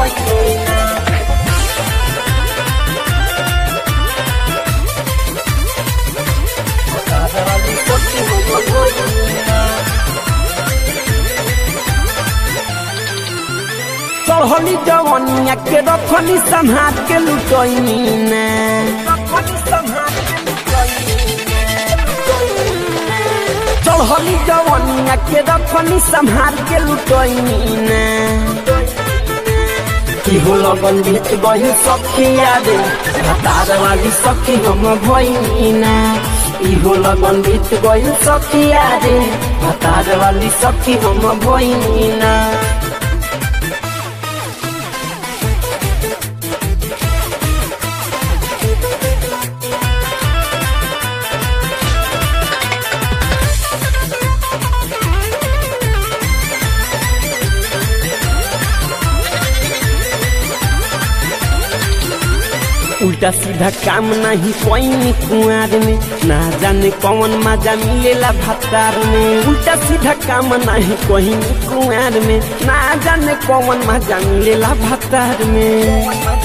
चढ़ली जवनिया के रखनी संभाल के लुटैनी ना चढ़ली जवनिया के रखनी संभाल के लुटैनी ना की हो लगन बीत गई सखी याद हतार वाली सखी हम भइनी ना इहो लगन बीत गई सखी याद हतार वाली सखी हम भइनी ना उल्टा सीधा काम नहीं कोई कुआर में ना जाने कौन मजा मिलेला भतार में उल्टा सीधा काम नहीं कोई कुआर में ना जाने कौन मजा मिलेला भतार में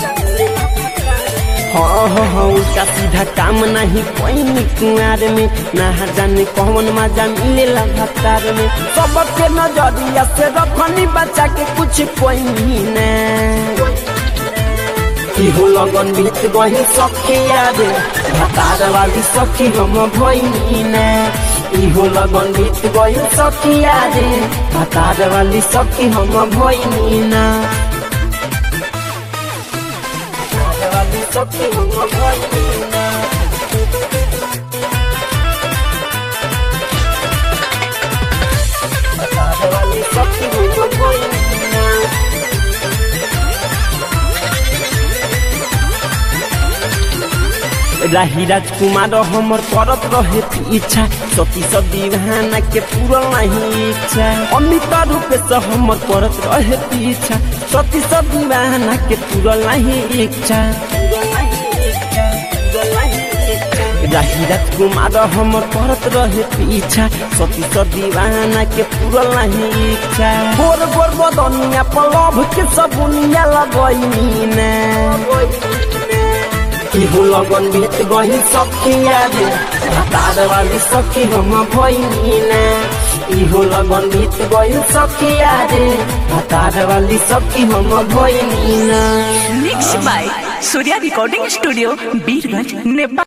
हाँ उल्टा सीधा काम नहीं कोई कुआर में ना जाने कौन मजा मिलेला भतार में सबके नजरिया से रखनी बचा के कुछ कोई ना इहो लगन बीत गई सखी याद हतार वाली सखी हम भइनी ना इहो लगन बीत गई सखी याद हतार वाली सखी हम भइनी ना हतार वाली सखी हम भइनी ना हतार वाली सखी हम भइनी ना राही राजकुमार हमर करत रहे इच्छा सती दीवाना के पूरा नहीं इच्छा अमित रूप से हमर करत रहे इच्छा सती दीवाना के पूरा नहीं इच्छा राही राजकुमार हमर करत रहे इच्छा सती दीवाना के पूरा नहीं इच्छा गोर गोर बदनिया पलभ के सबुनिया लगैनी ना इहो लगन बीत गई सखी याद हतार वाली सखी हम भइनी ना इहो लगन बीत गई सखी याद हतार वाली सखी हम भइनी ना mix by Surya recording studio Birganj Nepal.